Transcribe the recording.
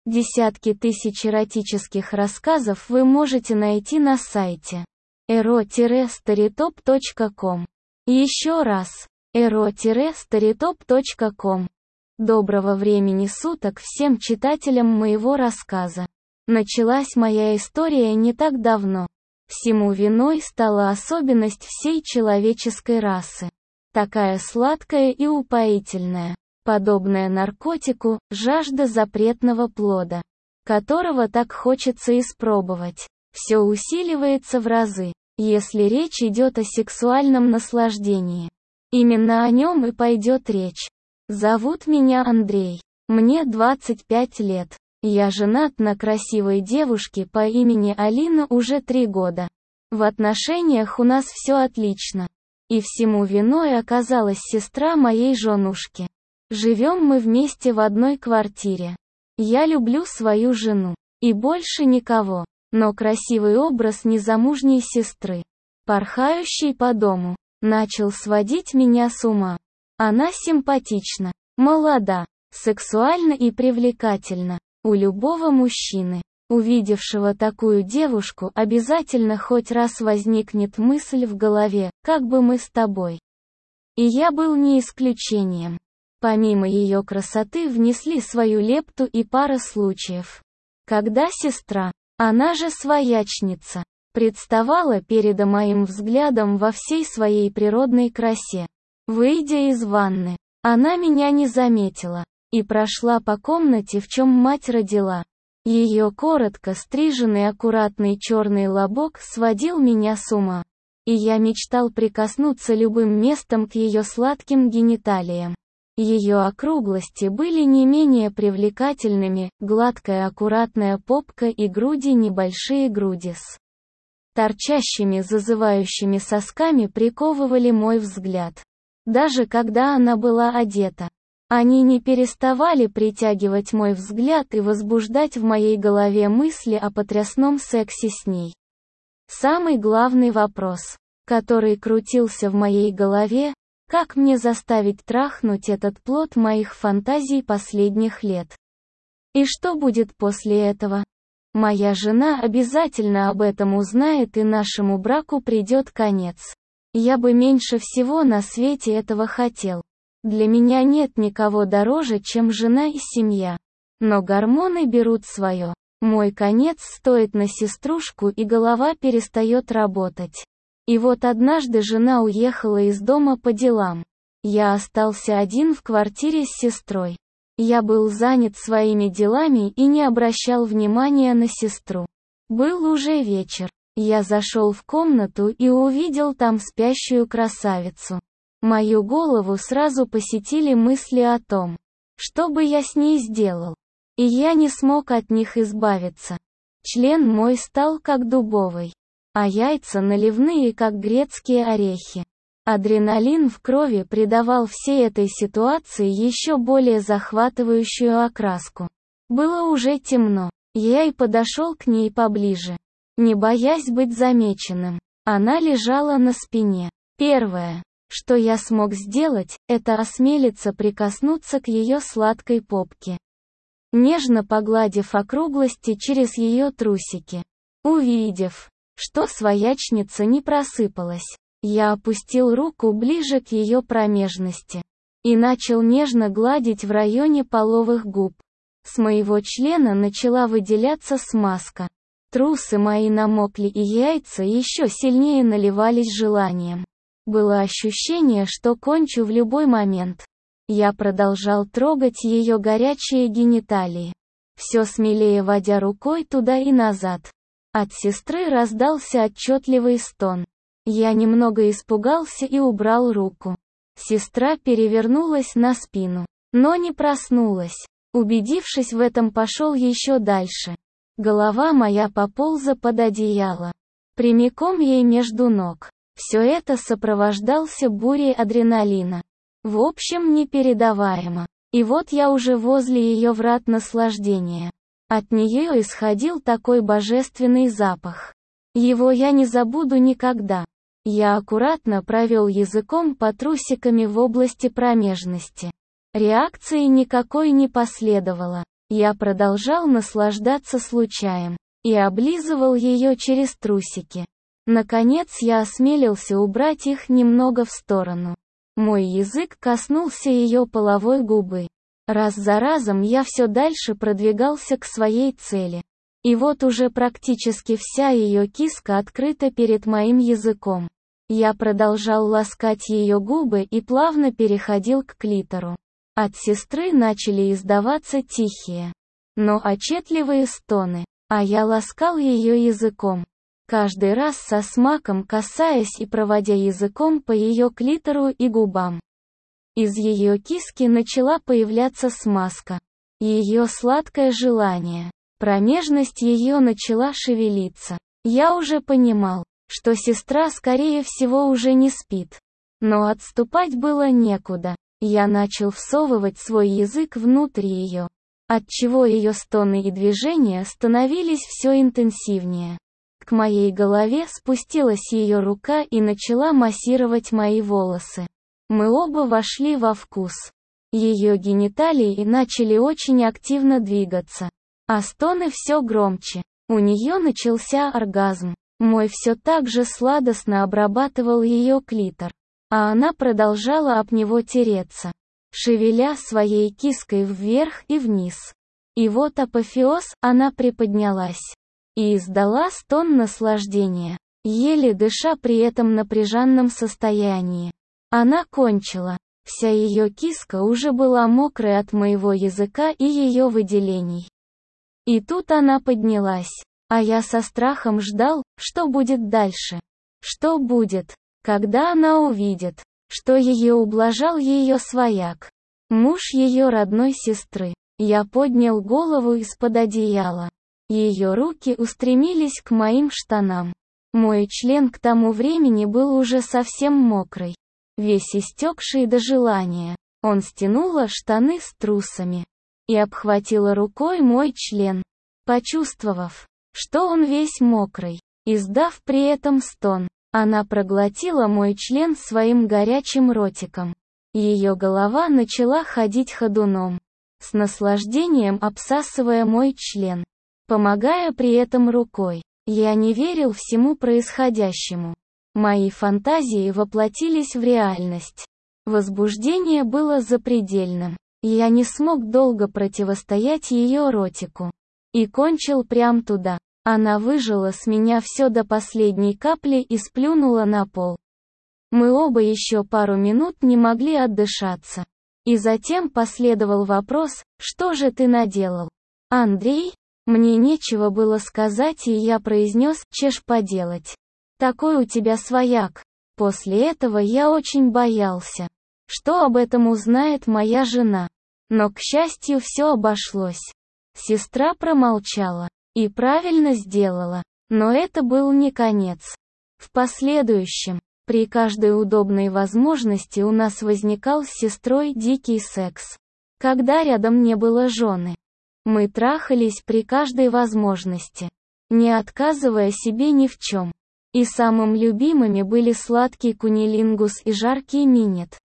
Десятки тысяч эротических рассказов вы можете найти на сайте ero-storytop.com. Еще раз, ero-storytop.com. Доброго времени суток всем читателям моего рассказа. Началась моя история не так давно. Всему виной стала особенность всей человеческой расы. Такая сладкая и упоительная, подобная наркотику, жажда запретного плода, которого так хочется испробовать. Все усиливается в разы, если речь идет о сексуальном наслаждении. Именно о нем и пойдет речь. Зовут меня Андрей. Мне 25 лет. Я женат на красивой девушке по имени Алина уже 3 года. В отношениях у нас все отлично. И всему виной оказалась сестра моей женушки. Живем мы вместе в одной квартире. Я люблю свою жену. И больше никого. Но красивый образ незамужней сестры, порхающей по дому, начал сводить меня с ума. Она симпатична, молода, сексуальна и привлекательна. У любого мужчины, увидевшего такую девушку, обязательно хоть раз возникнет мысль в голове, как бы мы с тобой. И я был не исключением. Помимо ее красоты внесли свою лепту и пара случаев, когда сестра, она же своячница, представала передо моим взглядом во всей своей природной красе. Выйдя из ванны, она меня не заметила и прошла по комнате, в чем мать родила. Ее коротко стриженный аккуратный черный лобок сводил меня с ума, и я мечтал прикоснуться любым местом к ее сладким гениталиям. Ее округлости были не менее привлекательными, гладкая аккуратная попка и груди, небольшие груди с торчащими зазывающими сосками приковывали мой взгляд. Даже когда она была одета, они не переставали притягивать мой взгляд и возбуждать в моей голове мысли о потрясном сексе с ней. Самый главный вопрос, который крутился в моей голове, как мне заставить трахнуть этот плод моих фантазий последних лет? И что будет после этого? Моя жена обязательно об этом узнает, и нашему браку придет конец. Я бы меньше всего на свете этого хотел. Для меня нет никого дороже, чем жена и семья. Но гормоны берут свое. Мой конец стоит на сеструшку, и голова перестает работать. И вот однажды жена уехала из дома по делам. Я остался один в квартире с сестрой. Я был занят своими делами и не обращал внимания на сестру. Был уже вечер. Я зашел в комнату и увидел там спящую красавицу. Мою голову сразу посетили мысли о том, что бы я с ней сделал. И я не смог от них избавиться. Член мой стал как дубовый, а яйца наливные, как грецкие орехи. Адреналин в крови придавал всей этой ситуации еще более захватывающую окраску. Было уже темно. Я и подошел к ней поближе, не боясь быть замеченным. Она лежала на спине. Первое, что я смог сделать, это осмелиться прикоснуться к ее сладкой попке, нежно погладив округлости через ее трусики. Увидев, что своячница не просыпалась, я опустил руку ближе к ее промежности и начал нежно гладить в районе половых губ. С моего члена начала выделяться смазка. Трусы мои намокли, и яйца еще сильнее наливались желанием. Было ощущение, что кончу в любой момент. Я продолжал трогать ее горячие гениталии, все смелее водя рукой туда и назад. От сестры раздался отчетливый стон. Я немного испугался и убрал руку. Сестра перевернулась на спину, но не проснулась. Убедившись в этом, пошел еще дальше. Голова моя поползла под одеяло, прямиком ей между ног. Все это сопровождался бурей адреналина. В общем, непередаваемо. И вот я уже возле ее врат наслаждения. От нее исходил такой божественный запах. Его я не забуду никогда. Я аккуратно провел языком по трусиками в области промежности. Реакции никакой не последовало. Я продолжал наслаждаться случаем и облизывал ее через трусики. Наконец я осмелился убрать их немного в сторону. Мой язык коснулся ее половой губы. Раз за разом я все дальше продвигался к своей цели. И вот уже практически вся ее киска открыта перед моим языком. Я продолжал ласкать ее губы и плавно переходил к клитору. От сестры начали издаваться тихие, но отчетливые стоны, а я ласкал ее языком. Каждый раз со смаком касаясь и проводя языком по ее клитору и губам. Из ее киски начала появляться смазка. Ее сладкое желание. Промежность ее начала шевелиться. Я уже понимал, что сестра скорее всего уже не спит. Но отступать было некуда. Я начал всовывать свой язык внутрь ее, отчего ее стоны и движения становились все интенсивнее. К моей голове спустилась ее рука и начала массировать мои волосы. Мы оба вошли во вкус. Ее гениталии начали очень активно двигаться, а стоны все громче. У нее начался оргазм. Мой все так же сладостно обрабатывал ее клитор, а она продолжала об него тереться, шевеля своей киской вверх и вниз. И вот апофеоз, она приподнялась и издала стон наслаждения, еле дыша при этом напряженном состоянии. Она кончила. Вся ее киска уже была мокрой от моего языка и ее выделений. И тут она поднялась, а я со страхом ждал, что будет дальше. Что будет, когда она увидит, что ее ублажал ее свояк, муж ее родной сестры. Я поднял голову из-под одеяла. Ее руки устремились к моим штанам. Мой член к тому времени был уже совсем мокрый, весь истекший до желания. Он стянула штаны с трусами и обхватила рукой мой член, почувствовав, что он весь мокрый. Издав при этом стон, она проглотила мой член своим горячим ротиком. Ее голова начала ходить ходуном, с наслаждением обсасывая мой член, помогая при этом рукой. Я не верил всему происходящему. Мои фантазии воплотились в реальность. Возбуждение было запредельным. Я не смог долго противостоять ее ротику. И кончил прям туда. Она выжила с меня все до последней капли и сплюнула на пол. Мы оба еще пару минут не могли отдышаться. И затем последовал вопрос: «Что же ты наделал, Андрей?» Мне нечего было сказать, и я произнес: «Чеш поделать. Такой у тебя свояк». После этого я очень боялся, что об этом узнает моя жена. Но, к счастью, все обошлось. Сестра промолчала. И правильно сделала. Но это был не конец. В последующем, при каждой удобной возможности у нас возникал с сестрой дикий секс. Когда рядом не было жены, мы трахались при каждой возможности, не отказывая себе ни в чем. И самым любимыми были сладкий кунилингус и жаркий минет.